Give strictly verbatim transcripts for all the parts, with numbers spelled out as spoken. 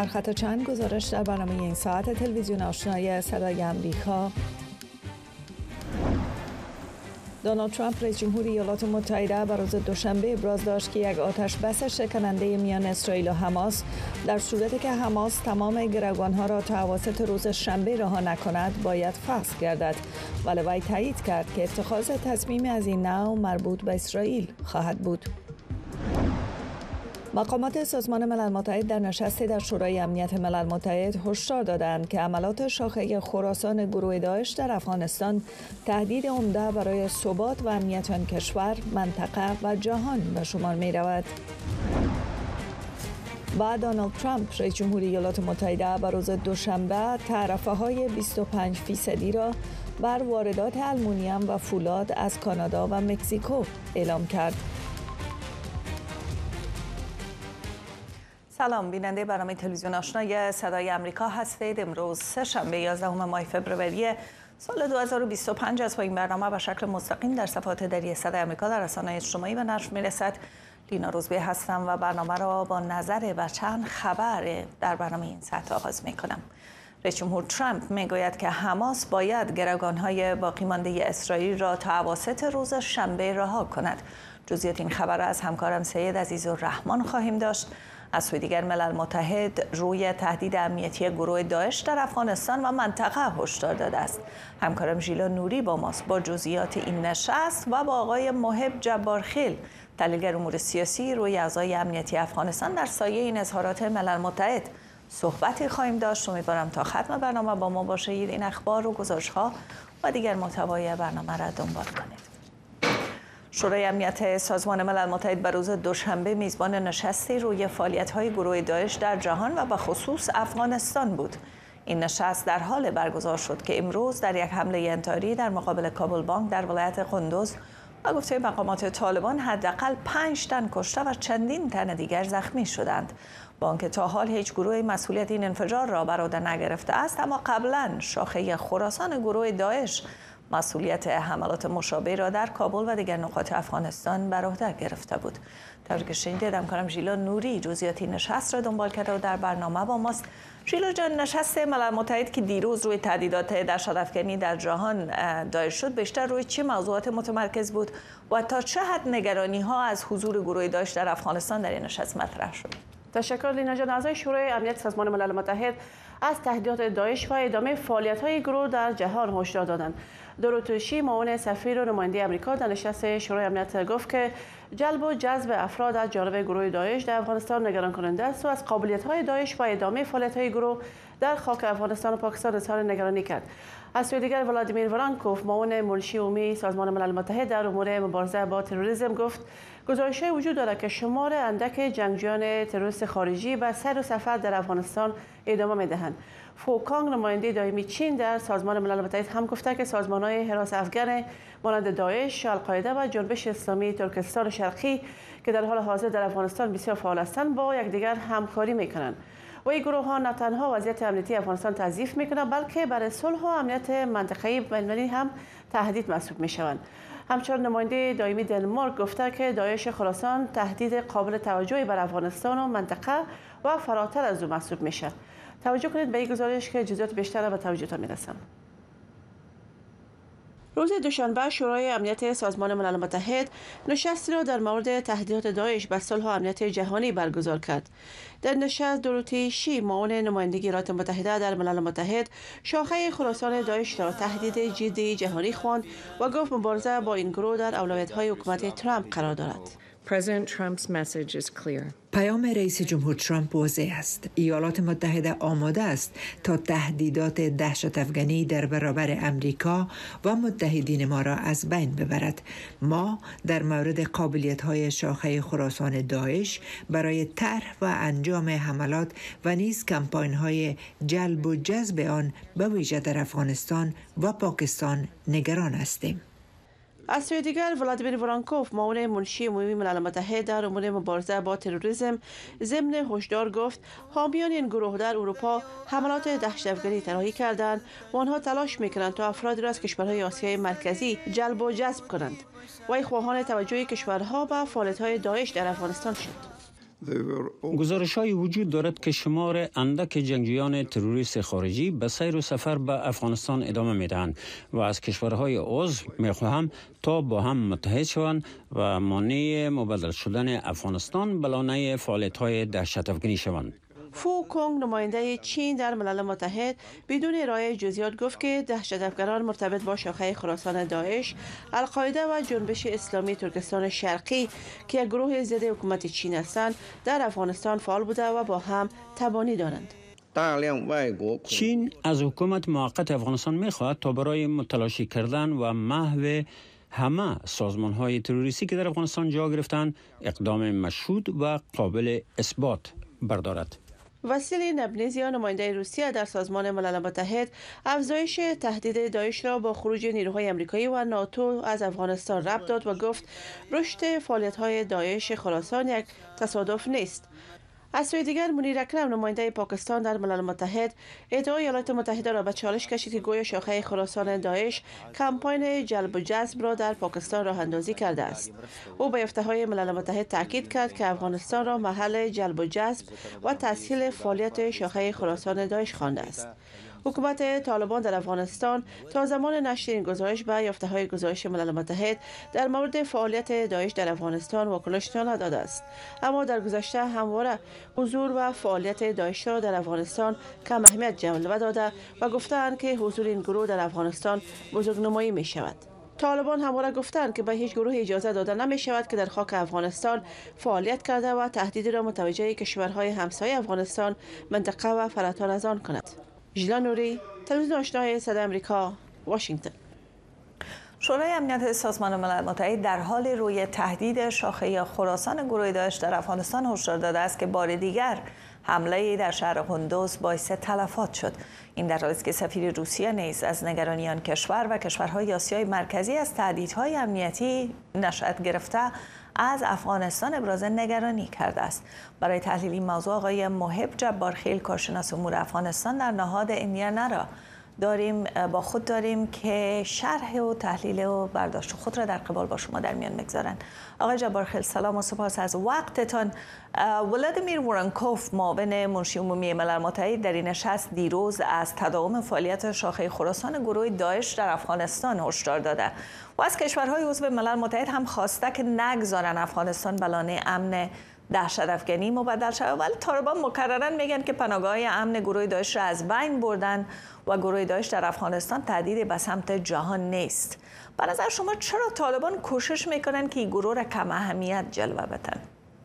در خط چند گزارش در برنامه این ساعت تلویزیون آشنای صدای امریکا. دونالد ترامپ رئیس جمهور ایالات متحده بر روز دوشنبه ابراز داشت که یک آتش بس شکننده میان اسرائیل و حماس در صورتی که حماس تمام گروگانها را تا اواسط روز شنبه رها نکند باید فسخ گردد، ولی وی تایید کرد که اتخاذ تصمیم از این نوع مربوط به اسرائیل خواهد بود. مقامات سازمان ملل متحد در نشستی در شورای امنیت ملل متحد هشدار دادند که عملات شاخه خراسان گروه داعش در افغانستان تهدید عمده برای ثبات و امنیت آن کشور، منطقه و جهان به شمار می رود. و دونالد ترامپ رئیس جمهور ایالات متحده بر روز دوشنبه تعرفه های بیست و پنج فیصدی را بر واردات آلومینیوم و فولاد از کانادا و مکزیکو اعلام کرد. سلام، بیننده برنامه تلویزیون آشنای صدای امریکا هستید. امروز سه شنبه یازدهم ماه فوریه سال دو هزار و بیست و پنج از این برنامه به شکل مستقیم در صفحات دری صدای امریکا در رسانه‌های اجتماعی و نشر میرسد. لینا روزبی هستم و برنامه را با نظر و چند خبر در برنامه این ساعت آغاز میکنم. رئیس جمهور ترامپ میگوید که حماس باید گروگانهای باقی مانده اسرائیل را تا اواسط روز شنبه رها کند. جزئیات این خبر از همکارم سید عزیزالرحمن خواهیم داشت. از سوی دیگر ملل متحد روی تهدید امنیتی گروه داعش در افغانستان و منطقه هشدار داده است. همکارم ژیلا نوری با ماست با جزئیات این نشست و با آقای محب جبارخیل، تحلیلگر امور سیاسی، روی اوضاع امنیتی افغانستان در سایه این اظهارات ملل متحد صحبتی خواهیم داشت. امیدوارم تا ختم برنامه با ما باشید. این اخبار و گزارش‌ها و دیگر محتوای برنامه را دنبال کنید. شورای امنیت سازمان ملل متحد بر روز دوشنبه میزبان نشستی روی فعالیت‌های گروه داعش در جهان و به خصوص افغانستان بود. این نشست در حال برگزار شد که امروز در یک حمله انتحاری در مقابل کابل بانک در ولایت قندوز و گفته مقامات طالبان حداقل پنج تن کشته و چندین تن دیگر زخمی شدند. با آنکه تا حال هیچ گروهی مسئولیت این انفجار را بر عهده نگرفته است، اما قبلا شاخه خراسان گروه داعش مسئولیت حملات مشابه را در کابل و دیگر نقاط افغانستان بر عهده گرفته بود. طوری که شنیدید، همکارم ژیلا نوری جزئیات این نشست را دنبال کرده و در برنامه با ماست. ژیلا جان، نشست ملل متحد که دیروز روی تهدیدات دهشت‌افکنی در جهان دایر شد، بیشتر روی چه موضوعات متمرکز بود و تا چه حد نگرانی ها از حضور گروه داعش در افغانستان در این نشست مطرح شد؟ تشکر لینا جان. اعضای شورای امنیت سازمان ملل متحد از تهدیدات داعش و ادامه فعالیت‌های گروه در جهان هشدار دادند. دوروتوشی، معاون سفیر و نماینده آمریکا در نشست شورای امنیت گفت که جلب و جذب افراد از جانب گروه داعش در افغانستان نگران کننده است و از قابلیت‌های داعش و ادامه فعالیت‌های گروه در خاک افغانستان و پاکستان اظهار نگرانی کرد. از سوی دیگر ولادیمیر ورانکوف، معاون منشی عمومی سازمان ملل متحد در امور مبارزه با تروریسم، گفت گزارش‌های وجود دارد که شمار اندک جنگجویان تروریست خارجی به سیر و سفر در افغانستان ادامه می‌دهند. فوکانگ، نماینده دائمی چین در سازمان ملل متحد، هم گفته که سازمان‌های حراس افغان مانند داعش، القاعده و جنبش اسلامی ترکستان شرقی که در حال حاضر در افغانستان بسیار فعال هستند با یکدیگر همکاری می‌کنند. و این گروه‌ها نه تنها وضعیت امنیتی افغانستان تضعیف می‌کنند، بلکه برای صلح و امنیت منطقه‌ای بین‌المللی هم تهدید محسوب می‌شوند. همچنین نماینده دائمی دنمارک گفته که داعش خراسان تهدید قابل توجهی بر افغانستان و منطقه و فراتر از او محسوب میشه. توجه کنید به این گزارش که جزئیات بیشتر به توجهتان میرسم. روز دوشنبه شورای امنیت سازمان ملل متحد نشستی را در مورد تهدیدات داعش به صلح و امنیت جهانی برگزار کرد. در نشست دوروتی شی، معاون نمایندگی ایالات متحده در ملل متحد، شاخه خراسان داعش را تهدید جدی جهانی خواند و گفت مبارزه با این گروه در اولویت‌های حکومت ترامپ قرار دارد. پیام رئیس جمهور ترامپ واضح است. ایالات متحده آماده است تا تهدیدات دهشت افغانی در برابر امریکا و متحدین ما را از بین ببرد. ما در مورد قابلیت‌های شاخه خراسان داعش برای طرح و انجام حملات و نیز کمپاین‌های جلب و جذب آن به ویژه در افغانستان و پاکستان نگران هستیم. از سوی دیگر ولادیمیر ورانکوف، معاون منشی عمومی ملل متحد در امور مبارزه با تروریسم، ضمن هشدار گفت حامیان این گروه در اروپا حملات دهشت افغانی طراحی کردند و آنها تلاش میکنند تا افرادی را از کشورهای آسیای مرکزی جلب و جذب کنند. وی خواهان توجه کشورها به فعالیت‌های داعش در افغانستان شد. گزارش‌هایی وجود دارد که شمار اندک جنگجویان تروریست خارجی به سیر و سفر به افغانستان ادامه می‌دهند و از کشورهای عضو می‌خواهند تا با هم متحد شوند و مانع مبادله شدن افغانستان به لانه فعالیت‌های دهشت‌افکنی شوند. فو کونگ نماینده چین در ملل متحد بدون ارائه جزئیات گفت که دهشت‌افکنان مرتبط با شاخه خراسان داعش، القاعده و جنبش اسلامی ترکستان شرقی که یک گروه ضد حکومت چین هستند در افغانستان فعال بوده و با هم تبانی دارند. چین از حکومت موقت افغانستان می‌خواهد تا برای متلاشی کردن و محو همه سازمان‌های تروریستی که در افغانستان جا گرفتند اقدام مشروط و قابل اثبات بردارد. وسیلی نبنیزیا نماینده روسیه در سازمان ملل متحد افزایش تهدید داعش را با خروج نیروهای آمریکایی و ناتو از افغانستان ربط داد و گفت رشد فعالیت‌های داعش خراسان یک تصادف نیست. از سوی دیگر منیر اکرم نماینده پاکستان در ملل متحد ادعای ایالات متحده را به چالش کشید که گویا شاخه خراسان داعش کمپاین جلب و جذب را در پاکستان راه اندازی کرده است. او به یافته ملل متحد تاکید کرد که افغانستان را محل جلب و جذب و تسهیل فعالیت شاخه خراسان داعش خوانده است. حکومت طالبان در افغانستان تا زمان نشر این گزارش به یافته‌های گزارش ملل متحد در مورد فعالیت داعش در افغانستان واکنش نداده است، اما در گذشته همواره حضور و فعالیت داعش را در افغانستان کم اهمیت جلوه داده و گفتند که حضور این گروه در افغانستان بزرگنمایی می شود. طالبان همواره گفتند که به هیچ گروه اجازه داده نمی شود که در خاک افغانستان فعالیت کرده و تهدید را متوجه کشورهای همسایه افغانستان، منطقه و فراتر از آن کند. ژیلا نوری، تلویزیون آشنای صدای آمریکا، واشنگتن. شورای امنیت سازمان ملل متحد در حال روی تهدید شاخه خراسان گروه داعش در افغانستان هشدار داده است که بار دیگر حمله در شهر قندوز باعث تلفات شد. این در حالی است که سفیر روسیه نیز از نگرانی آن کشور و کشورهای آسیای مرکزی از تهدیدهای امنیتی نشأت گرفته از افغانستان ابراز نگرانی کرده است. برای تحلیل این موضوع آقای محب جبارخیل کارشناس امور افغانستان در نهاد اندیانا را داریم با خود داریم که شرح و تحلیل و برداشت خود را در قبال با شما در میان بگذارند. آقای جبارخیل سلام و سپاس از وقتتان. ولادیمیر وورنکوف معاون منشی عمومی ملل متحد در این نشست دیروز از تداوم فعالیت شاخه خراسان گروه داعش در افغانستان هشدار داده و از کشورهای عضو ملل متحد هم خواسته که نگذارن افغانستان به لانه امن دهشت‌افکنی مبدل شود، ولی طالبان مکرراً میگن که پناهگاه امن گروه داعش را از بین بردن و گروه داعش در افغانستان تهدیدی به سمت جهان نیست. به نظر شما چرا طالبان کوشش میکنن که این گروه را کم اهمیت جلوه بدن؟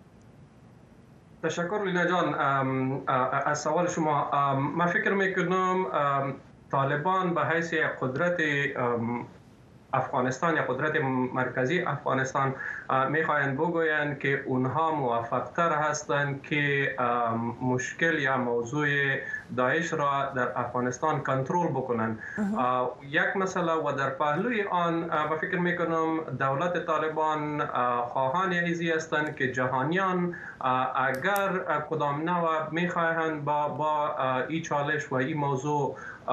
تشکر لینا جان از سوال شما. من فکر میکنم طالبان به حیث قدرت افغانستان یا قدرت مرکزی افغانستان میخواهند بگویند که اونها موفق‌تر هستند که مشکل یا موضوع داعش را در افغانستان کنترل بکنند. یک مسئله و در پهلوی آن و فکر میکنم دولت طالبان خواهان ایزی هستند که جهانیان اگر کدام نوع میخواهند با با این چالش و این موضوع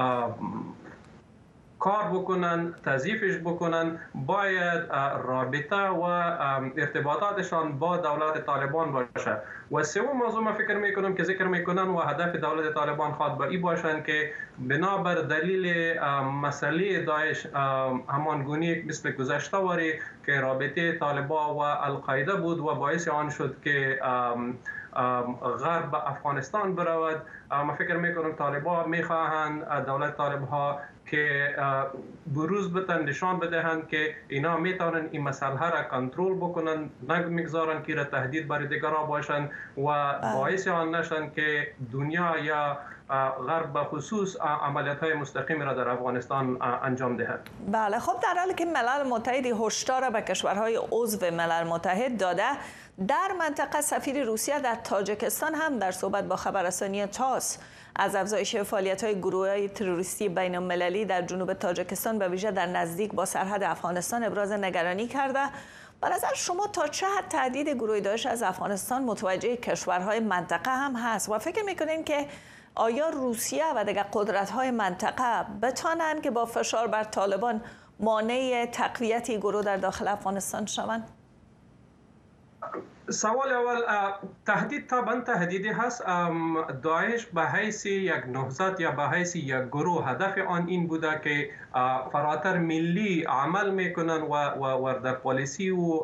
کار بکنن، تضعیفش بکنن، باید رابطه و ارتباطاتشان با دولت طالبان باشه. و سوم موضوع ما فکر میکنم که ذکر میکنن و هدف دولت طالبان خواد به این باشند که بنابر دلیل مسئله داعش همان گونه مثل گذشته واری که رابطه طالبان و القاعده بود و باعث آن شد که غرب به افغانستان برود. ما فکر میکنم طالبان میخواهند دولت طالبها که بروز بتن نشان بدهند که اینا میتونن این مسئله را کنترل بکنن، نمیگذارن که را تهدید برای دیگران باشن و باعث آن نشن که دنیا یا غرب به خصوص عملیات های مستقیم را در افغانستان انجام دهد. بله، خب در حالی که ملل متحد هشدار به کشورهای عضو ملل متحد داده، در منطقه سفیر روسیه در تاجیکستان هم در صحبت با خبررسانی تاس از افزایش فعالیت‌های گروه‌های تروریستی بین‌المللی در جنوب تاجیکستان به ویژه در نزدیک با سرحد افغانستان ابراز نگرانی کرده. به نظر شما تا چه حد تهدید گروه داعش از افغانستان متوجه کشورهای منطقه هم هست و فکر می‌کنین که آیا روسیه و دیگر قدرت‌های منطقه بتوانند که با فشار بر طالبان مانع تقویت گروه در داخل افغانستان شوند؟ سوال اول، تهدید طبعا تهدیدی هست. داعش به حیث یک نهضت یا به حیث یک گروه هدف آن این بوده که فراتر ملی عمل میکنن و, و, و در پالیسی و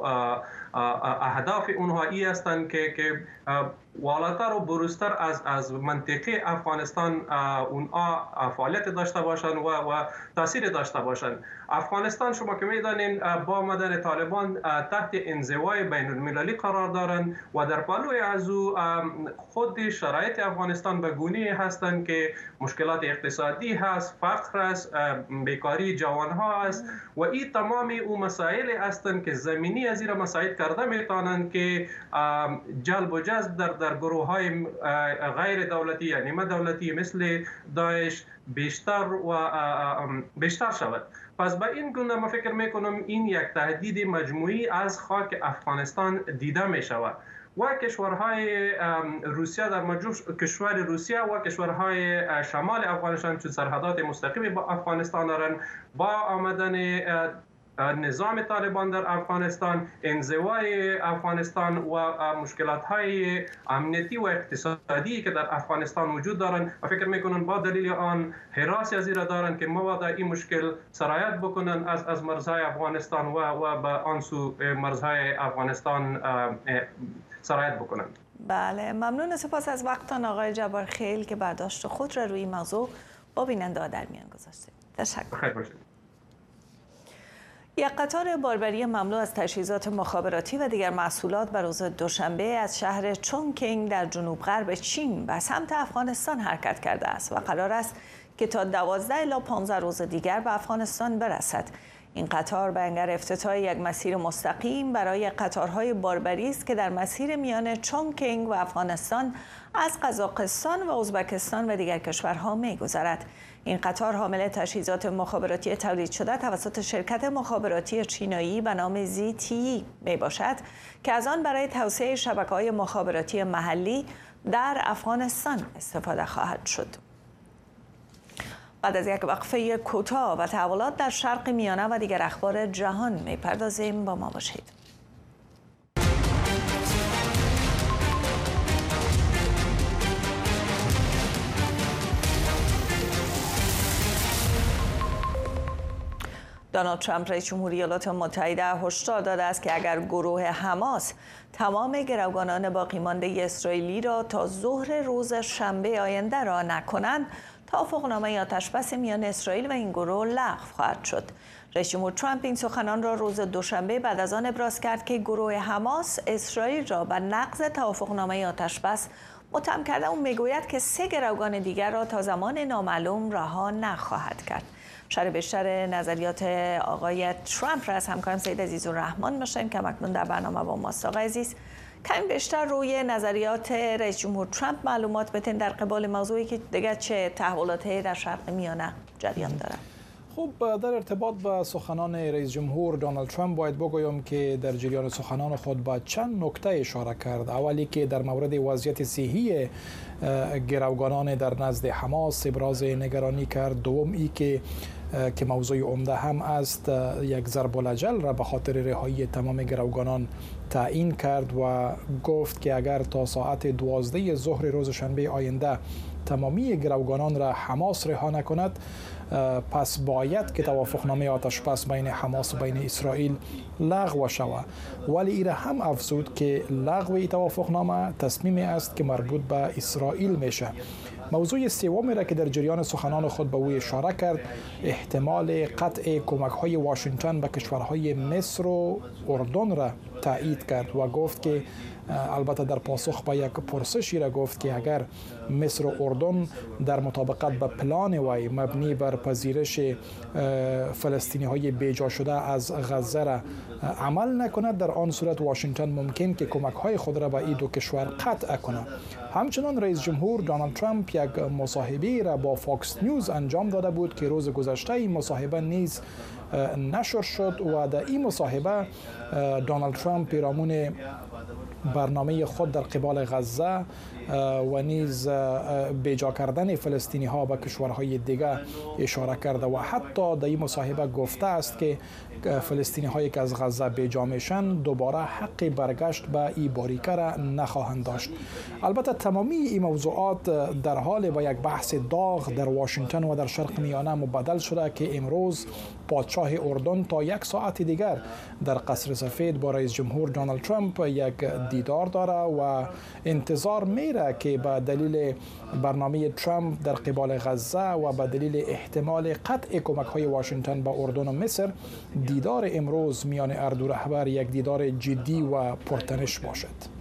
اهداف اونها ای هستند که که والاتر و بروزتر از از منطقه افغانستان اونها فعالیت داشته باشند و و تاثیر داشته باشند. افغانستان شما که میدانین با آمدن طالبان تحت انزوای بین المللی قرار دارند و در پلوی از او خود شرایط افغانستان به گونه هستند که مشکلات اقتصادی هست، فقر است، بیکاری جوانها است و این تمامی او مسائل هستند که زمینی از این مساعد کرده میتونند که جلب و جذب در در گروه های غیر دولتی یا نیمه دولتی مثل داعش بیشتر و بیشتر شود. پس به این گونه ما فکر میکنم این یک تهدید مجموعی از خاک افغانستان دیده می شود و کشورهای روسیه در مجموع کشور روسیه و کشورهای شمال افغانستان چون سرحدات مستقیمی با افغانستان دارند، با آمدن نظام طالبان در افغانستان، انزوای افغانستان و مشکلات‌های امنیتی و اقتصادی که در افغانستان وجود دارند و فکر می‌کنم با دلیل آن حراسی از این دارند که مبادا این مشکل سرایت بکنن از از مرزهای افغانستان و و به آن سو مرزهای افغانستان سرایت بکنند. بله، ممنون. سپاس از وقتتان آقای جبار خیل که برداشت خود را روی این موضوع با بیننده در میان گذاشتید. تشکر. خیر باشید. یک قطار باربری مملو از تجهیزات مخابراتی و دیگر محصولات بر روز دوشنبه از شهر چونگکینگ در جنوب غرب چین به سمت افغانستان حرکت کرده است و قرار است که تا دوازده الی پانزده روز دیگر به افغانستان برسد. این قطار به انگار افتتاح یک مسیر مستقیم برای قطارهای باربری است که در مسیر میان چونگکینگ و افغانستان از قزاقستان و ازبکستان و دیگر کشورها می‌گذرد. این قطار حامل تجهیزات مخابراتی تولید شده توسط شرکت مخابراتی چینایی به نام زی تی ای می باشد که از آن برای توسعه شبکه‌های مخابراتی محلی در افغانستان استفاده خواهد شد. بعد از یک وقفه کوتاه و تحولات در شرق میانه و دیگر اخبار جهان می‌پردازیم، با ما باشید. دونالد ترامپ رئیس جمهوری ایالات متحده هشدار داده است که اگر گروه حماس تمام گروگانان باقی مانده اسرائیلی را تا ظهر روز شنبه آینده را نکنند، توافقنامه آتشبس میان اسرائیل و این گروه لغو خواهد شد. رئیس جمهور ترامپ این سخنان را روز دوشنبه بعد از آن ابراز کرد که گروه حماس اسرائیل را به نقض توافقنامه آتشبس متهم کرده. او میگوید که سه گروگان دیگر را تا زمان نامعلوم رها نخواهد کرد. شرح بیشتر نظریات آقای ترامپ را از همکارم سید عزیزالرحمن باشیم که اکنون در برنامه با ماست. آقای عزیز، کمی بیشتر روی نظریات رئیس جمهور ترامپ معلومات بتین در قبال موضوعی که دیگر چه تحولاتی در شرق میانه جریان دارد. خب، در ارتباط با سخنان رئیس جمهور دونالد ترامپ باید بگویم که در جریان سخنان خود با چند نکته اشاره کرد. اولی که در مورد وضعیت صحی گروگانان در نزد حماس ابراز نگرانی کرد. دوم ای که که موضوع عمده هم است، یک ضرب الاجل را به خاطر رهایی تمام گروگانان تعیین کرد و گفت که اگر تا ساعت دوازده ظهر روز شنبه آینده تمامی گروگانان را حماس رها نکند، پس باید که توافقنامه آتشبس بین حماس و بین اسرائیل لغو شود. ولی این هم افزود که لغو توافقنامه تصمیمی است که مربوط به اسرائیل میشه. موضوع سومی را که در جریان سخنان خود به او اشاره کرد، احتمال قطع کمک‌های واشنگتن به کشورهای مصر و اردن را تایید کرد و گفت که البته در پاسخ به یک پرسشی را گفت که اگر مصر و اردن در مطابقت به پلان وی مبنی بر پذیرش فلسطینی های بیجا شده از غزه را عمل نکند، در آن صورت واشنگتن ممکن که کمک های خود را به این دو کشور قطع کند. همچنان رئیس جمهور دونالد ترامپ یک مصاحبه را با فاکس نیوز انجام داده بود که روز گذشته این مصاحبه نیز نشر شد و در این مصاحبه دونالد ترامپ پیرامون برنامه خود در قبال غزه و نیز بیجا کردن فلسطینی ها به کشورهای دیگر اشاره کرده و حتی در این مصاحبه گفته است که فلسطینی هایی که از غزه بیجا میشن دوباره حق برگشت به این باریکه را نخواهند داشت. البته تمامی این موضوعات در حال با یک بحث داغ در واشنگتن و در شرق میانه مبدل شده که امروز پادشاه اردن تا یک ساعت دیگر در قصر سفید با رئیس جمهور دونالد ترامپ یک دیدار داره و انتظار میره که به دلیل برنامه ترامپ در قبال غزه و به دلیل احتمال قطع کمک های واشنگتن به اردن و مصر دیدار امروز میان هر دو رهبر یک دیدار جدی و پرتنش باشد.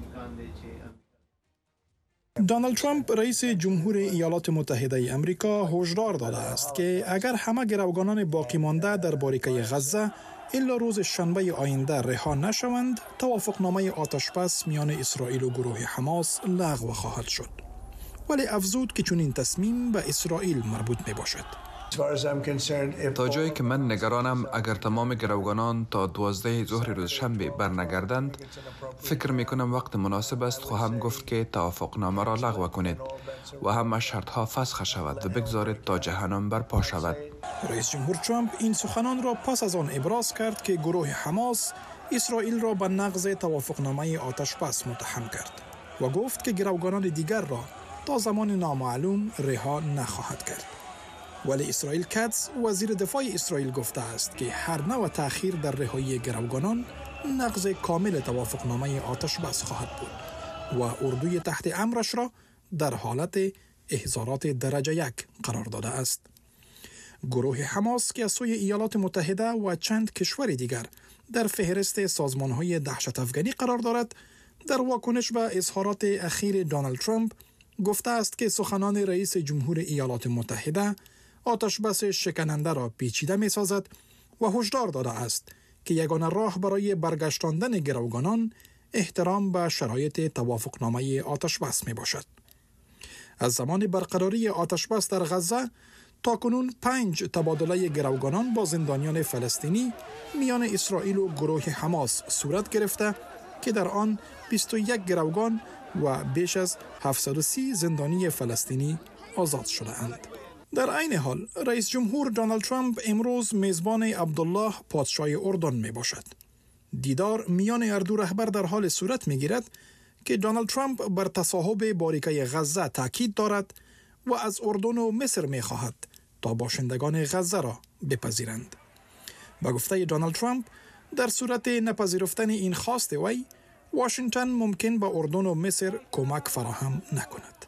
دونالد ترامپ رئیس جمهور ایالات متحده امریکا هشدار داده است که اگر همه گروگانان باقی مانده در باریکه غزه الا روز شنبه آینده رها نشوند، توافقنامه آتشبس میان اسرائیل و گروه حماس لغو خواهد شد. ولی افزود که چنین تصمیم به اسرائیل مربوط می باشد. تا جایی که من نگرانم اگر تمام گروگانان تا دوازده ظهر روز شنبه برنگردند، فکر می کنم وقت مناسب است خواهم گفت که توافقنامه را لغو کنید و همه شرطها فسخ شود و بگذارید تا جهنم برپا شود. رئیس جمهور ترامپ این سخنان را پس از آن ابراز کرد که گروه حماس اسرائیل را به نقض توافقنامه آتشبس متهم کرد و گفت که گروگانان دیگر را تا زمان نامعلوم رها نخواهد کرد. ولی اسرائیل کاتس وزیر دفاع اسرائیل گفته است که هر نوع تأخیر در رهایی گروگانان نقض کامل توافقنامه آتشبس خواهد بود و اردوی تحت امرش را در حالت احضارات درجه یک قرار داده است. گروه حماس که از سوی ایالات متحده و چند کشور دیگر در فهرست سازمان‌های دهشت افغانی قرار دارد، در واکنش به اظهارات اخیر دونالد ترامپ گفته است که سخنان رئیس جمهور ایالات متحده آتشبس شکننده را پیچیده می سازد و هشدار داده است که یگانه راه برای برگشتاندن گروگانان احترام به شرایط توافقنامه آتشبس می باشد. از زمان برقراری آتشبس در غزه تا کنون پنج تبادله گروگانان با زندانیان فلسطینی میان اسرائیل و گروه حماس صورت گرفته که در آن بیست و یک گروگان و بیش از هفتصد و سی زندانی فلسطینی آزاد شده اند. در عین حال رئیس جمهور دونالد ترامپ امروز میزبان عبدالله پادشاه اردن می باشد. دیدار میان هر دو رهبر در حال صورت می گیرد که دونالد ترامپ بر تصاحب باریکه غزه تاکید دارد و از اردن و مصر می خواهد تا باشندگان غزه را بپذیرند. با گفته دونالد ترامپ در صورت نپذیرفتن این خواست وی، واشنگتن ممکن به اردن و مصر کمک فراهم نکند.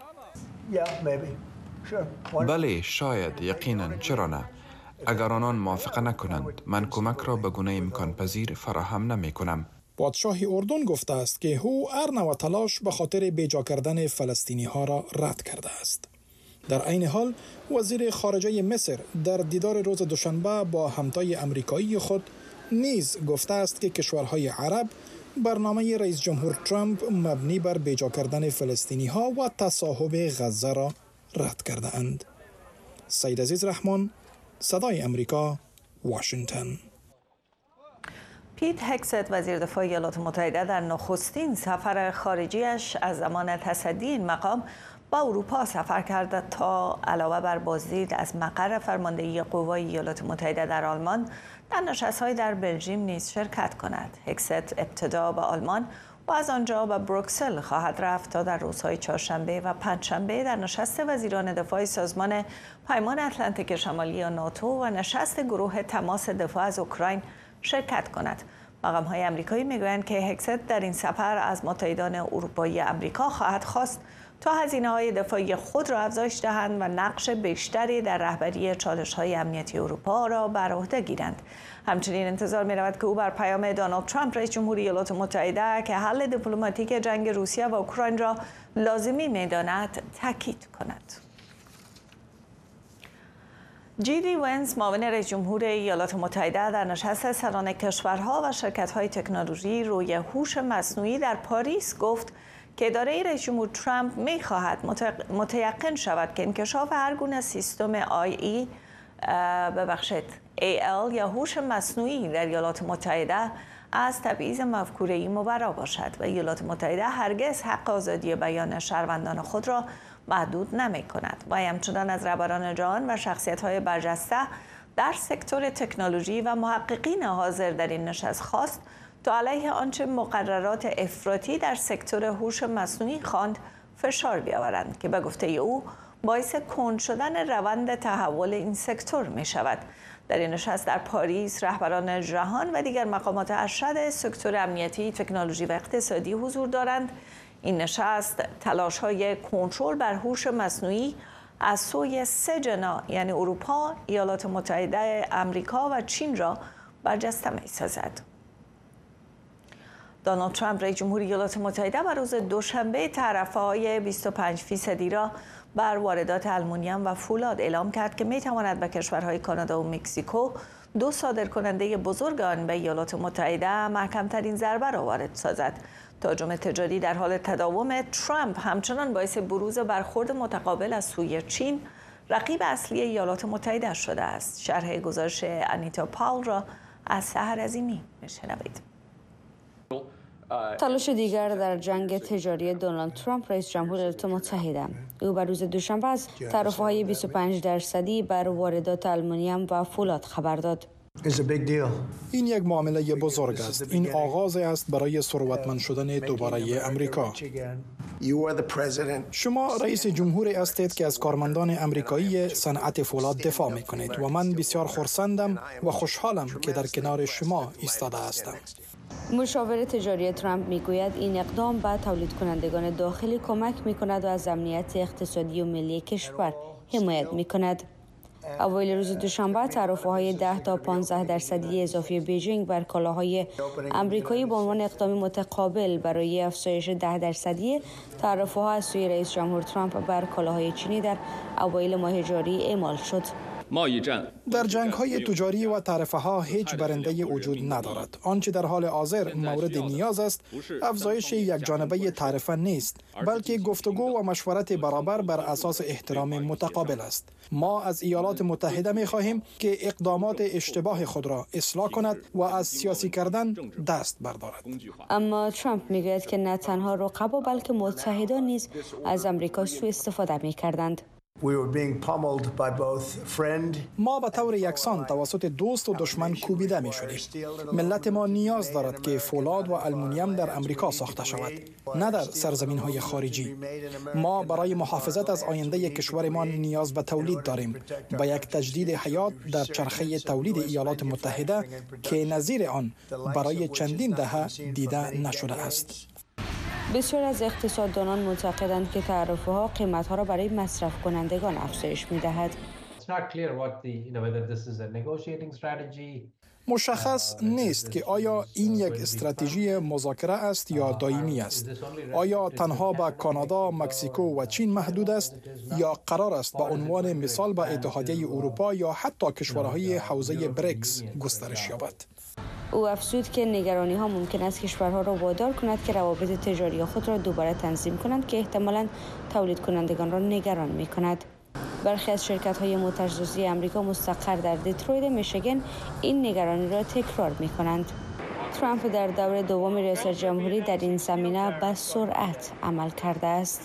بله، شاید، یقینا، چرا نه؟ اگر آنان موافقه نکنند، من کمک را به گونه امکان پذیر فراهم نمی کنم. پادشاه اردن گفته است که او هر نوع تلاش به خاطر بیجا کردن فلسطینی ها را رد کرده است. در عین حال وزیر خارجه مصر در دیدار روز دوشنبه با همتای امریکایی خود نیز گفته است که کشورهای عرب برنامه رئیس جمهور ترامپ مبنی بر بیجا کردن فلسطینی ها و تصاحب غزه را رد کرده اند. سید عزیز رحمان، صدای امریکا، واشنگتن. پیت هکست وزیر دفاع ایالات متحده در نخستین سفر خارجیش از زمان تصدی این مقام با اروپا سفر کرده تا علاوه بر بازدید از مقر فرماندهی قوای ایالات متحده در آلمان در نشست‌های در بلژیم نیز شرکت کند. هکست ابتدا به آلمان و از آنجا به بروکسل خواهد رفت تا در روزهای چهارشنبه و پنجشنبه در نشست وزیران دفاع سازمان پیمان اتلانتیک شمالی یا ناتو و نشست گروه تماس دفاع از اوکراین شرکت کند. مقام‌های آمریکایی میگویند که هکست در این سفر از متحدان اروپایی آمریکا خواهد خواست تا هزینه‌های دفاعی خود را افزایش دهند و نقش بیشتری در رهبری چالش‌های امنیتی اروپا را بر عهده گیرند. همچنین انتظار می‌رود که او بر پیام دونالد ترامپ رئیس جمهوری ایالات متحده که حل دیپلماتیک جنگ روسیه و اوکراین را لازمی می‌داند تاکید کند. جی دی ونز معاون رئیس جمهور ایالات متحده در نشست سران کشورها و شرکت‌های تکنولوژی روی هوش مصنوعی در پاریس گفت که اداره رئیس جمهور ترامپ می‌خواهد متیقن شود که انکشاف هر گونه سیستم آی ای ببخشید ای ال یا هوش مصنوعی در ایالات متحده از تبعیض مفکوره‌ای مبرا باشد و ایالات متحده هرگز حق آزادی بیان شهروندان خود را محدود نمی کند و همچنان از رهبران جهان و شخصیت‌های برجسته در سکتور تکنولوژی و محققین حاضر در این نشست خواست تا علیه آنچه مقررات افراطی در سکتور هوش مصنوعی خواند فشار بیاورند که به گفته او باعث کند شدن روند تحول این سکتور می شود. در این نشست در پاریس رهبران جهان و دیگر مقامات ارشد سکتور امنیتی، تکنولوژی و اقتصادی حضور دارند. این نشست تلاش‌های کنترل بر هوش مصنوعی از سوی سه جناح یعنی اروپا، ایالات متحده آمریکا و چین را برجسته می‌سازد. دونالد ترامپ رئیس جمهور ایالات متحده بر روز دوشنبه تعرفه‌های بیست و پنج فیصدی را بر واردات آلومینیوم و فولاد اعلام کرد که می‌تواند به کشورهای کانادا و مکزیکو، دو صادرکننده بزرگ آن به ایالات متحده، محکم‌ترین ضربه را وارد سازد. تهاجم تجاری در حال تداوم ترامپ همچنان باعث بروز برخورد متقابل از سوی چین، رقیب اصلی ایالات متحده شده است. شرح گزارش انیتا پاول را از سحر عظیمی میشنوید. تلاش دیگر در جنگ تجاری دونالد ترامپ رئیس جمهور ایالات متحده. او بر روز دوشنبه از تعرفه‌های بیست و پنج درصدی بر واردات آلومینیوم و فولاد خبر داد. این یک معامله بزرگ است. این آغاز است برای ثروتمند شدن دوباره امریکا. شما رئیس جمهوری هستید که از کارمندان امریکایی صنعت فولاد دفاع می کنید و من بسیار خرسندم و خوشحالم که در کنار شما ایستاده هستم. مشاور تجاری ترامپ میگوید این اقدام به تولید کنندگان داخلی کمک می کند و از امنیت اقتصادی و ملی کشور حمایت می کند. اوایل روز دوشنبه تعرفه‌های ده تا پانزده درصدی اضافی بیجینگ بر کالاهای آمریکایی به عنوان اقدام متقابل برای افزایش ده درصدی تعرفه‌ها از سوی رئیس جمهور ترامپ بر کالاهای چینی در اوایل ماه جاری اعمال شد. در جنگ‌های تجاری و تعرفه‌ها هیچ برنده وجود ندارد. آنچه در حال حاضر مورد نیاز است افزایش یک جانبه تعرفه نیست، بلکه گفتگو و مشورت برابر بر اساس احترام متقابل است. ما از ایالات متحده می‌خواهیم که اقدامات اشتباه خود را اصلاح کند و از سیاسی کردن دست بردارد. اما ترامپ می‌گوید که نه تنها رقبا بلکه متحدان نیز از امریکا سوء استفاده می‌کردند. ما به طور یکسان توسط دوست و دشمن کوبیده می شدیم. ملت ما نیاز دارد که فولاد و آلومینیوم در امریکا ساخته شود، نه در سرزمین های خارجی. ما برای محافظت از آینده کشورمان نیاز به تولید داریم، با یک تجدید حیات در چرخه تولید ایالات متحده که نظیر آن برای چندین دهه دیده نشده است. بسیار از اقتصاددانان معتقدند که تعرفه‌ها قیمت‌ها را برای مصرف کنندگان افزایش می‌دهد. مشخص نیست که آیا این یک استراتژی مذاکره است یا دائمی است. آیا تنها به کانادا، مکزیکو و چین محدود است یا قرار است به عنوان مثال به اتحادیه اروپا یا حتی کشورهای حوزه بریکس گسترش یابد؟ او افزود که نگرانی ها ممکن است کشورها را وادار کند که روابط تجاری خود را دوباره تنظیم کنند که احتمالاً تولید کنندگان را نگران می کند. برخی از شرکت های متخصصی امریکا مستقر در دیترویت، میشیگان این نگرانی را تکرار می کنند. ترامپ در دور دوم ریاست جمهوری در این زمینه به سرعت عمل کرده است.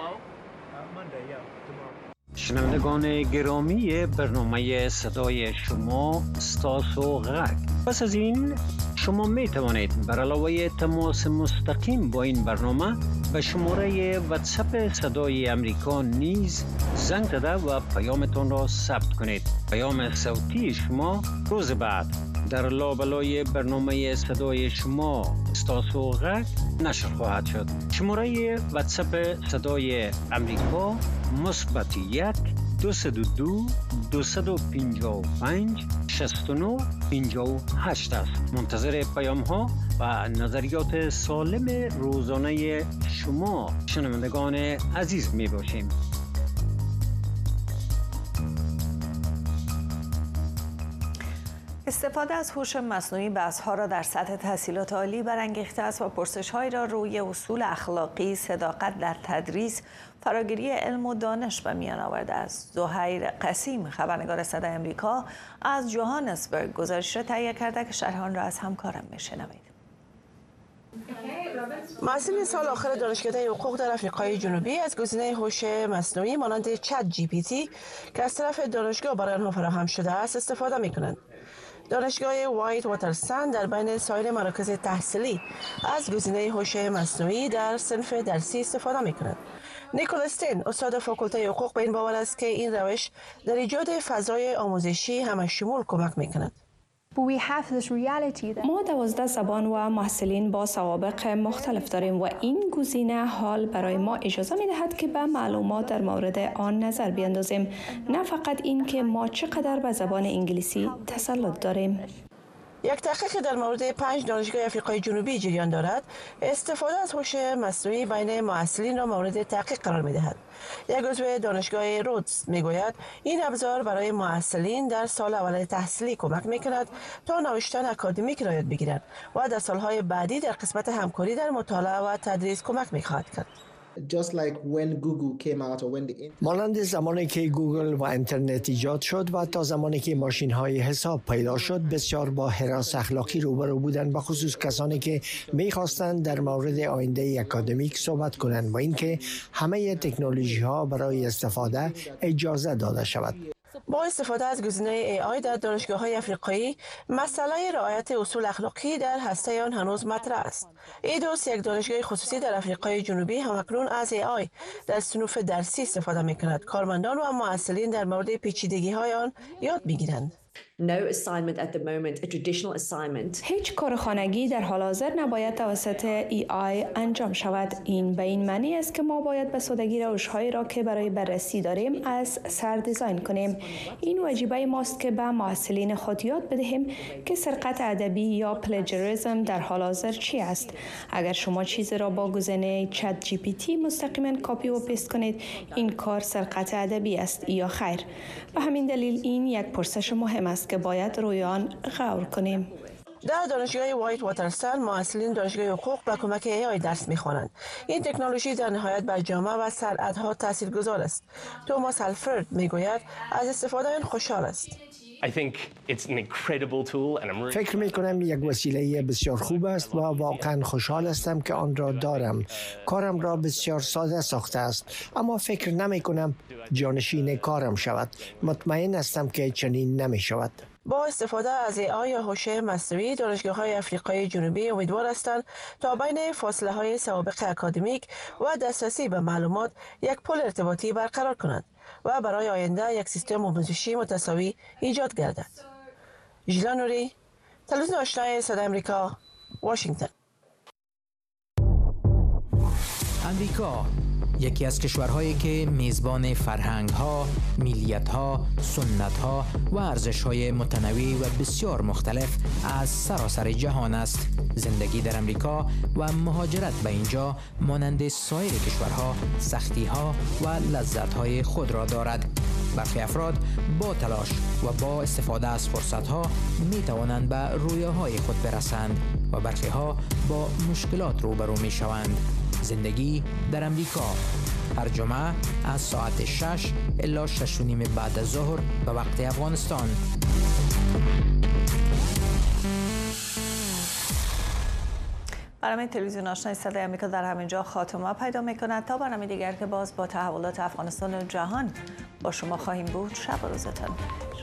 شنوندگان گرامی برنامه صدای شما ستاسو غک. پس از این شما می توانید بر علاوه تماس مستقیم با این برنامه به شماره واتساپ صدای امریکا نیز زنگ زده و پیامتان را ثبت کنید. پیام صوتی شما روز بعد در لابلای برنامه صدای شما ستاسو غک نشر خواهد شد. شماره واتساپ صدای امریکا مثبت یک دویست و دو دویست و پنجاه و پنج شصت و نه پنجاه و هشت است. منتظر پیام ها و نظریات سالم روزانه شما شنوندگان عزیز می باشیم. استفاده از هوش مصنوعی بحث‌ها را در سطح تحصیلات عالی برانگیخته است و پرسش‌هایی را روی اصول اخلاقی، صداقت در تدریس، فراگیری علم و دانش به میان آورده است. زهیر قسیم، خبرنگار صدای آمریکا از جوهانسبرگ، گزارش را تهیه کرده که شرح آن را از همکارم میشنوید. محصلین سال آخر دانشکده حقوق در آفریقای جنوبی از گزینه هوش مصنوعی مانند چت جی پی تی که از طرف دانشگاه برای آنها فراهم شده است استفاده می‌کنند. دانشگاه وایت واترسن در بین سایر مراکز تحصیلی از گزینه هوش مصنوعی در صنف درسی استفاده می‌کند. نیکول استین، استاد فاکولته حقوق، به این باور است که این روش در ایجاد فضای آموزشی همشمول کمک می‌کند. ما دوازده زبان و محصلین با سوابق مختلف داریم و این گزینه حال برای ما اجازه می دهد که به معلومات در مورد آن نظر بیندازیم، نه فقط این که ما چقدر به زبان انگلیسی تسلط داریم. یک تحقیق در مورد پنج دانشگاه آفریقای جنوبی جریان دارد. استفاده از هوش مصنوعی بین محصلین را مورد تحقیق قرار می‌دهد. یک عضو دانشگاه رودز میگوید این ابزار برای محصلین در سال اول تحصیلی کمک می‌کند تا نوشتن اکادمیک را یاد بگیرند و در سالهای بعدی در قسمت همکاری در مطالعه و تدریس کمک می‌خواهد کرد. مانند زمانی که گوگل و اینترنت ایجاد شد و تا زمانی که ماشین های حساب پیدا شد، بسیار با هراس اخلاقی روبرو بودند، به خصوص کسانی که می‌خواستند در مورد آینده اکادمیک صحبت کنند و اینکه همه تکنولوژی ها برای استفاده اجازه داده شود. با استفاده از گزینه ای آی در دانشگاه‌های آفریقایی، مسئله رعایت اصول اخلاقی در هسته آن هنوز مطرح است. ایدوس، یک دانشگاه خصوصی در آفریقای جنوبی، همکنون از ای آی در صنوف درسی استفاده می‌کند. کارمندان و محصلین در مورد پیچیدگی‌های آن یاد می‌گیرند. هیچ کار خانگی در حال حاضر نباید توسط ای آی انجام شود. این به این معنی است که ما باید به سادگی روش‌هایی را که برای بررسی داریم از سر دیزاین کنیم. این واجبه ماست که به محصلین خود یاد بدهیم که سرقت ادبی یا پلجریزم در حال حاضر چی است. اگر شما چیزی را با گزینه چت جی پی تی مستقیما کپی و پیست کنید، این کار سرقت ادبی است یا خیر. به همین دلیل این یک پرسش مهم است که باید روی آن غور کنیم. در دانشگاه وایت واترسن، محصلین دانشگاه حقوق با کمک ای آی درس می‌خوانند. این تکنولوژی در نهایت بر جامعه و صنعت‌ها تاثیرگذار است. توماس هالفرد میگوید از استفاده آن خوشحال است. فکر می کنم یک وسیله بسیار خوب است و واقعا خوشحال هستم که آن را دارم. کارم را بسیار ساده ساخته است، اما فکر نمی کنم جانشین کارم شود. مطمئن هستم که چنین نمی شود. با استفاده از ای آی یا هوش مصنوعی، دانشگاه‌های آفریقای جنوبی امیدوار هستند تا بین فاصله‌های سوابق اکادمیک و دسترسی به معلومات یک پل ارتباطی برقرار کنند و برای آینده یک سیستم آموزشی متساوی ایجاد گردد. ژیلا نوری، تلویزیون آشنای صدای آمریکا، واشنگتن. آمریکا یکی از کشورهایی که میزبان فرهنگ‌ها، ملیت‌ها، سنت‌ها و ارزش‌های متنوع و بسیار مختلف از سراسر جهان است. زندگی در آمریکا و مهاجرت به اینجا مانند سایر کشورها سختی‌ها و لذت‌های خود را دارد. برخی افراد با تلاش و با استفاده از فرصت‌ها می‌توانند به رویاهای خود برسند و برخی‌ها با مشکلات روبرو می‌شوند. زندگی در آمریکا هر جمعه از ساعت شش الی شش و نیم بعد از ظهر به وقت افغانستان. برنامه تلویزیون آشنای صدای آمریکا در همینجا خاتمه پیدا می‌کند تا برنامه دیگر که باز با تحولات افغانستان و جهان با شما خواهیم بود. شب و روزتان بخیر.